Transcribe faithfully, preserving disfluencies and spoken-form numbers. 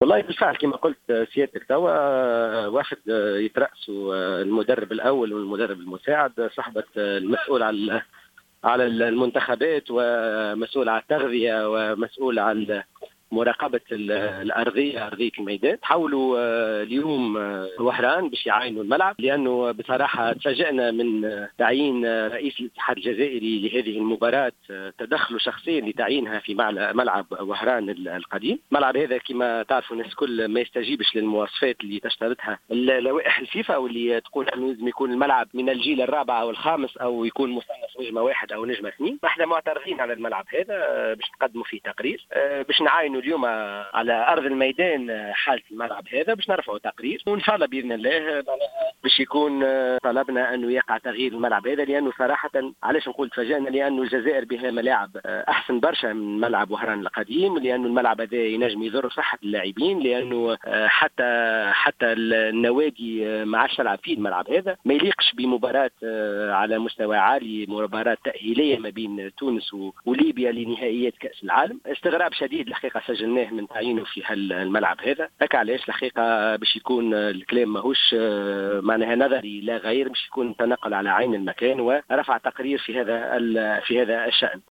والله بالفعل كما قلت سيادتك توا واحد يترأسوا المدرب الأول والمدرب المساعد، صحبة المسؤول على على المنتخبات ومسؤول على التغذية ومسؤول على مراقبة الأرضية أرضية الميدان. حاولوا اليوم وهران باش يعاينوا الملعب، لأنه بصراحة تفاجأنا من تعيين رئيس الاتحاد الجزائري لهذه المباراة تدخله شخصيا لتعيينها في ملعب وهران القديم. الملعب هذا كما تعرفوا الناس كل ما يستجيبش للمواصفات اللي تشترطها لوائح الفيفا، واللي تقول أنه لازم يكون الملعب من الجيل الرابع أو الخامس أو يكون مصنف نجمة واحد أو نجمة اثنين. احنا معترضين على الملعب هذا باش نقدموا فيه تقرير، باش نعاينوا اليوم على ارض الميدان حاله الملعب هذا، باش نرفعوا تقرير وان شاء الله باذن الله باش يكون طلبنا انه يقع تغيير الملعب هذا. لانه صراحه علاش نقول تفاجئنا، لانه الجزائر بها ملاعب احسن برشا من ملعب وهران القديم، لانه الملعب هذا ينجم يضر صحه اللاعبين، لانه حتى حتى النوادي ما عادش تلعب فيه الملعب هذا. ما يليقش بمباراه على مستوى عالي، مباراه تاهيليه ما بين تونس وليبيا لنهائيات كاس العالم. استغراب شديد الحقيقه سجلناه من تعيينه في هالملعب هذا. هكا علاش الحقيقه باش يكون الكلام ماهوش معناها نظري لا غير، باش يكون تنقل على عين المكان ورفع تقرير في هذا في هذا الشأن.